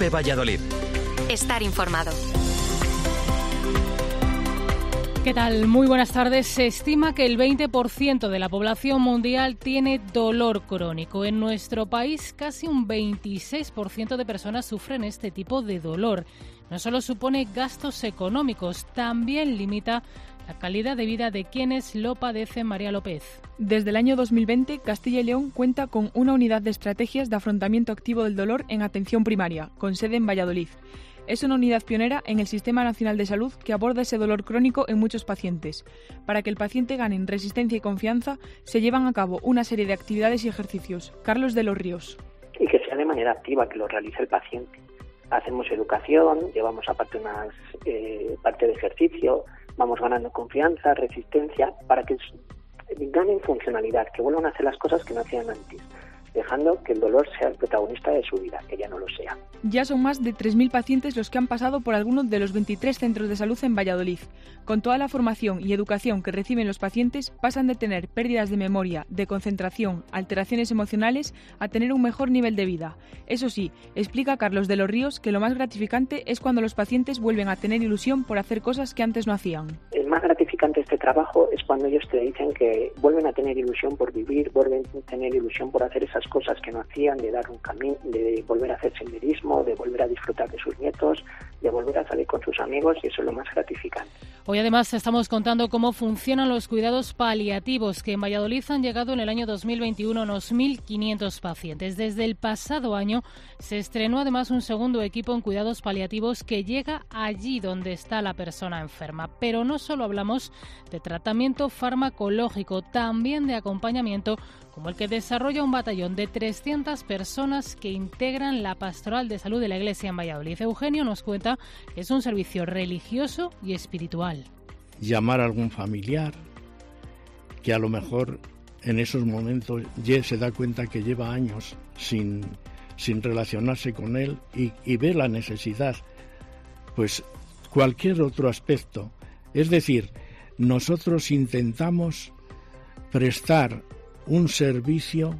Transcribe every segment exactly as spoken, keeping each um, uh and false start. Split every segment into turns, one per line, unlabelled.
COPE Valladolid.
Estar informado.
¿Qué tal? Muy buenas tardes. Se estima que el veinte por ciento de la población mundial tiene dolor crónico. En nuestro país, casi un veintiséis por ciento de personas sufren este tipo de dolor. No solo supone gastos económicos, también limita la calidad de vida de quienes lo padecen. María López.
Desde el año dos mil veinte, Castilla y León cuenta con una unidad de estrategias de afrontamiento activo del dolor en atención primaria, con sede en Valladolid. Es una unidad pionera en el Sistema Nacional de Salud que aborda ese dolor crónico en muchos pacientes. Para que el paciente gane en resistencia y confianza, se llevan a cabo una serie de actividades y ejercicios. Carlos de los Ríos.
Y que sea de manera activa, que lo realice el paciente. Hacemos educación, llevamos aparte una eh, parte de ejercicio, vamos ganando confianza, resistencia, para que ganen funcionalidad, que vuelvan a hacer las cosas que no hacían antes, dejando que el dolor sea el protagonista de su vida, que ya no lo sea.
Ya son más de tres mil pacientes los que han pasado por algunos de los veintitrés centros de salud en Valladolid. Con toda la formación y educación que reciben los pacientes, pasan de tener pérdidas de memoria, de concentración, alteraciones emocionales, a tener un mejor nivel de vida. Eso sí, explica Carlos de los Ríos que lo más gratificante es cuando los pacientes vuelven a tener ilusión por hacer cosas que antes no hacían.
El más gratificante de este trabajo es cuando ellos te dicen que vuelven a tener ilusión por vivir, vuelven a tener ilusión por hacer esas cosas que no hacían, de dar un camino, de volver a hacer senderismo, de volver a disfrutar de sus nietos, de volver a salir con sus amigos, y eso es lo más gratificante.
Hoy además estamos contando cómo funcionan los cuidados paliativos, que en Valladolid han llegado en el año dos mil veintiuno unos mil quinientos pacientes. Desde el pasado año se estrenó además un segundo equipo en cuidados paliativos que llega allí donde está la persona enferma. Pero no solo hablamos de tratamiento farmacológico, también de acompañamiento, como el que desarrolla un batallón de trescientas personas que integran la Pastoral de Salud de la Iglesia en Valladolid. Eugenio nos cuenta que es un servicio religioso y espiritual.
Llamar a algún familiar que a lo mejor en esos momentos ya se da cuenta que lleva años sin, sin relacionarse con él y, y ve la necesidad, pues cualquier otro aspecto. Es decir, nosotros intentamos prestar un servicio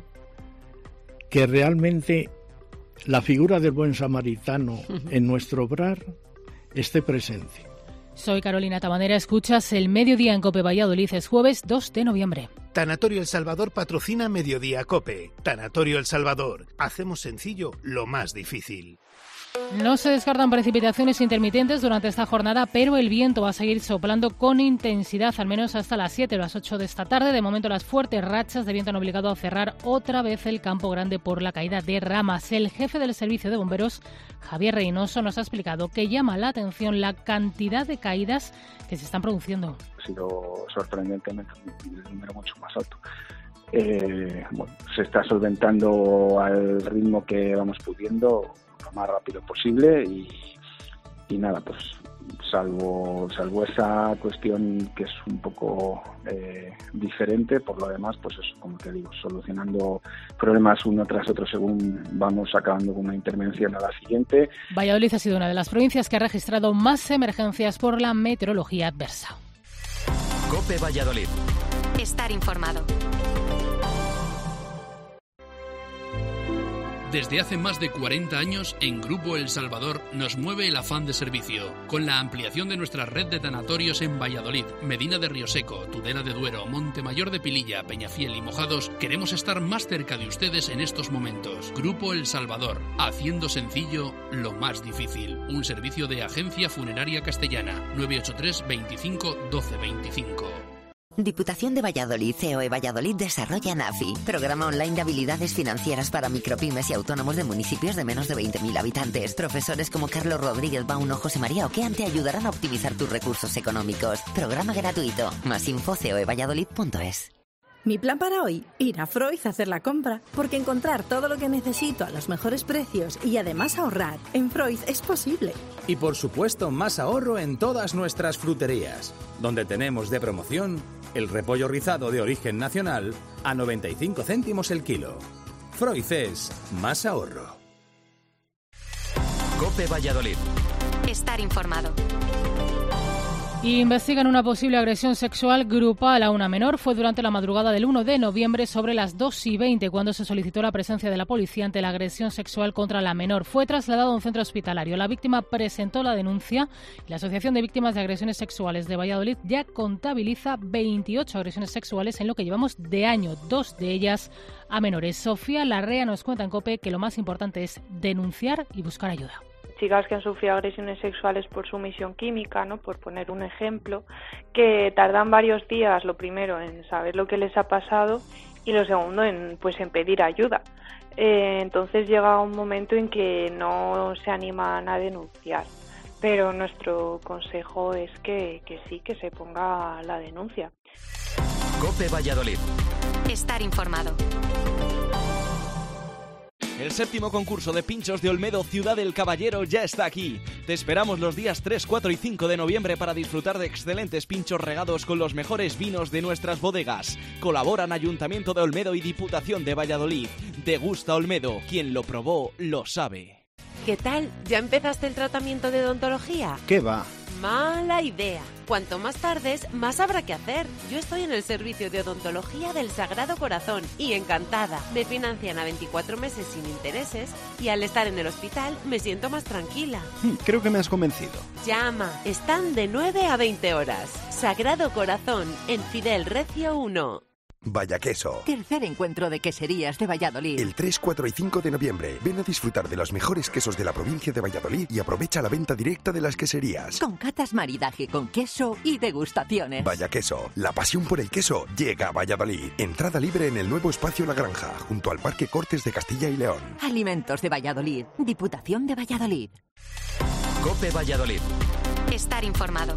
que realmente la figura del buen samaritano en nuestro obrar esté presente.
Soy Carolina Tabanera, escuchas el Mediodía en COPE Valladolid, es jueves dos de noviembre.
Tanatorio El Salvador patrocina Mediodía COPE. Tanatorio El Salvador. Hacemos sencillo lo más difícil.
No se descartan precipitaciones intermitentes durante esta jornada, pero el viento va a seguir soplando con intensidad, al menos hasta las siete o las ocho de esta tarde. De momento, las fuertes rachas de viento han obligado a cerrar otra vez el Campo Grande por la caída de ramas. El jefe del Servicio de Bomberos, Javier Reynoso, nos ha explicado que llama la atención la cantidad de caídas que se están produciendo.
Ha sido sorprendentemente un número mucho más alto. Eh, bueno, se está solventando al ritmo que vamos pudiendo, lo más rápido posible, y, y nada, pues salvo salvo esa cuestión que es un poco eh, diferente, por lo demás, pues eso, como te digo, solucionando problemas uno tras otro según vamos acabando con una intervención a la siguiente.
Valladolid ha sido una de las provincias que ha registrado más emergencias por la meteorología adversa.
COPE Valladolid.
Estar informado.
Desde hace más de cuarenta años, en Grupo El Salvador nos mueve el afán de servicio. Con la ampliación de nuestra red de tanatorios en Valladolid, Medina de Rioseco, Tudela de Duero, Montemayor de Pililla, Peñafiel y Mojados, queremos estar más cerca de ustedes en estos momentos. Grupo El Salvador, haciendo sencillo lo más difícil. Un servicio de Agencia Funeraria Castellana. nueve ocho tres, veinticinco, doce veinticinco.
Diputación de Valladolid, C O E Valladolid desarrolla NAFI, programa online de habilidades financieras para micropymes y autónomos de municipios de menos de veinte mil habitantes. Profesores como Carlos Rodríguez Bauno, José María Oquean te ayudarán a optimizar tus recursos económicos. Programa gratuito. Más info c o e valladolid punto es.
Mi plan para hoy, ir a Freud a hacer la compra, porque encontrar todo lo que necesito a los mejores precios y además ahorrar en Freud es posible.
Y por supuesto, más ahorro en todas nuestras fruterías, donde tenemos de promoción el repollo rizado de origen nacional a noventa y cinco céntimos el kilo. Freud es más ahorro.
COPE Valladolid.
Estar informado.
Investigan una posible agresión sexual grupal a una menor. Fue durante la madrugada del uno de noviembre sobre las dos y veinte cuando se solicitó la presencia de la policía ante la agresión sexual contra la menor. Fue trasladado a un centro hospitalario. La víctima presentó la denuncia y la Asociación de Víctimas de Agresiones Sexuales de Valladolid ya contabiliza veintiocho agresiones sexuales en lo que llevamos de año, dos de ellas a menores. Sofía Larrea nos cuenta en COPE que lo más importante es denunciar y buscar ayuda.
Chicas que han sufrido agresiones sexuales por sumisión química, ¿no? Por poner un ejemplo, que tardan varios días, lo primero, en saber lo que les ha pasado y lo segundo, en pues en pedir ayuda. Eh, entonces llega un momento en que no se animan a denunciar, pero nuestro consejo es que, que sí, que se ponga la denuncia.
COPE Valladolid.
Estar informado.
El séptimo concurso de pinchos de Olmedo Ciudad del Caballero ya está aquí. Te esperamos los días tres, cuatro y cinco de noviembre para disfrutar de excelentes pinchos regados con los mejores vinos de nuestras bodegas. Colaboran Ayuntamiento de Olmedo y Diputación de Valladolid. Degusta Olmedo, quien lo probó lo sabe.
¿Qué tal? ¿Ya empezaste el tratamiento de odontología?
¿Qué va?
Mala idea. Cuanto más tardes, más habrá que hacer. Yo estoy en el servicio de odontología del Sagrado Corazón y encantada. Me financian a veinticuatro meses sin intereses y al estar en el hospital me siento más tranquila.
Creo que me has convencido.
Llama. Están de nueve a veinte horas. Sagrado Corazón, en Fidel Recio uno.
Vaya Queso.
Tercer encuentro de queserías de Valladolid.
El tres, cuatro y cinco de noviembre. Ven a disfrutar de los mejores quesos de la provincia de Valladolid y aprovecha la venta directa de las queserías.
Con catas, maridaje con queso y degustaciones.
Vaya Queso. La pasión por el queso llega a Valladolid. Entrada libre en el nuevo espacio La Granja, junto al Parque Cortes de Castilla y León.
Alimentos de Valladolid. Diputación de Valladolid.
COPE Valladolid.
Estar informado.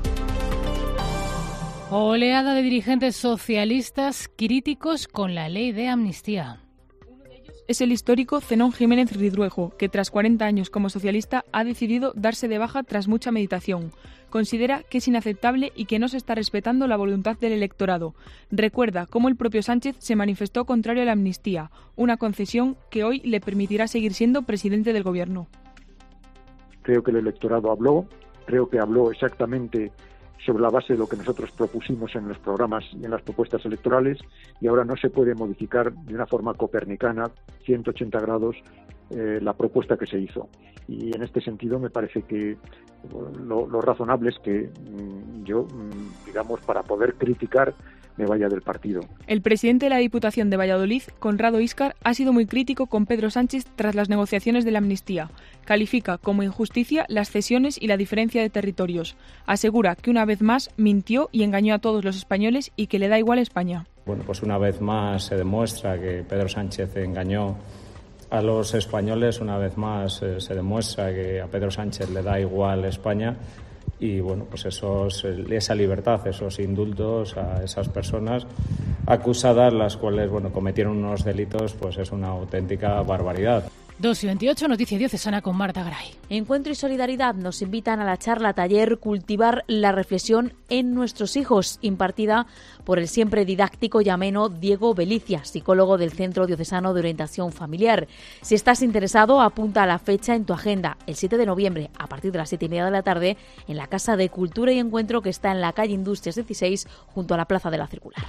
Oleada de dirigentes socialistas críticos con la ley de amnistía.
Es el histórico Zenón Jiménez Ridruejo, que tras cuarenta años como socialista ha decidido darse de baja tras mucha meditación. Considera que es inaceptable y que no se está respetando la voluntad del electorado. Recuerda cómo el propio Sánchez se manifestó contrario a la amnistía, una concesión que hoy le permitirá seguir siendo presidente del gobierno.
Creo que el electorado habló, creo que habló exactamente sobre la base de lo que nosotros propusimos en los programas y en las propuestas electorales, y ahora no se puede modificar de una forma copernicana, ciento ochenta grados, eh, la propuesta que se hizo. Y en este sentido me parece que lo, lo razonable es que mmm, yo, mmm, digamos, para poder criticar, me vaya del partido.
El presidente de la Diputación de Valladolid, Conrado Íscar, ha sido muy crítico con Pedro Sánchez tras las negociaciones de la amnistía. Califica como injusticia las cesiones y la diferencia de territorios. Asegura que una vez más mintió y engañó a todos los españoles y que le da igual España.
Bueno, pues una vez más se demuestra que Pedro Sánchez engañó a los españoles, una vez más eh, se demuestra que a Pedro Sánchez le da igual España. Y bueno, pues esos, esa libertad, esos indultos a esas personas acusadas, las cuales bueno cometieron unos delitos, pues es una auténtica barbaridad.
dos y veintiocho, Noticia Diocesana con Marta Garay.
Encuentro y Solidaridad nos invitan a la charla taller Cultivar la reflexión en nuestros hijos, impartida por el siempre didáctico y ameno Diego Belicia, psicólogo del Centro Diocesano de Orientación Familiar. Si estás interesado, apunta a la fecha en tu agenda, el siete de noviembre, a partir de las siete y media de la tarde, en la Casa de Cultura y Encuentro que está en la calle Industrias dieciséis, junto a la Plaza de la Circular.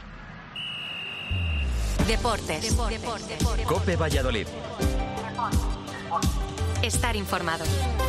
Deportes. Deportes. Deportes.
COPE Valladolid.
Estar informado.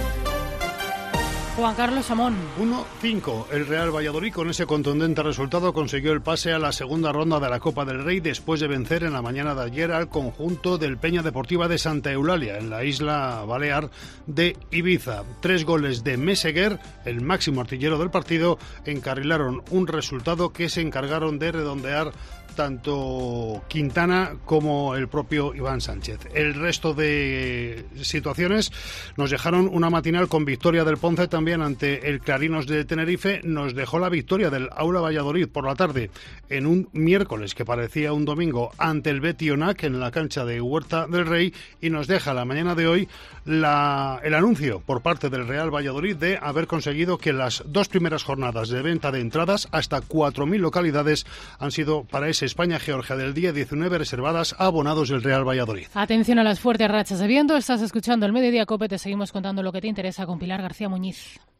Juan Carlos Amón.
uno cinco. El Real Valladolid con ese contundente resultado consiguió el pase a la segunda ronda de la Copa del Rey después de vencer en la mañana de ayer al conjunto del Peña Deportiva de Santa Eulalia en la isla balear de Ibiza. Tres goles de Meseguer, el máximo artillero del partido, encarrilaron un resultado que se encargaron de redondear tanto Quintana como el propio Iván Sánchez. El resto de situaciones nos dejaron una matinal con victoria del Ponce también ante el Clarinos de Tenerife. Nos dejó la victoria del Aula Valladolid por la tarde en un miércoles que parecía un domingo ante el Betionac en la cancha de Huerta del Rey, y nos deja la mañana de hoy la, el anuncio por parte del Real Valladolid de haber conseguido que las dos primeras jornadas de venta de entradas, hasta cuatro mil localidades, han sido para ese España-Georgia del día diecinueve reservadas a abonados del Real Valladolid.
Atención a las fuertes rachas de viento. Estás escuchando el Mediodía COPE. Te seguimos contando lo que te interesa con Pilar García Muñiz.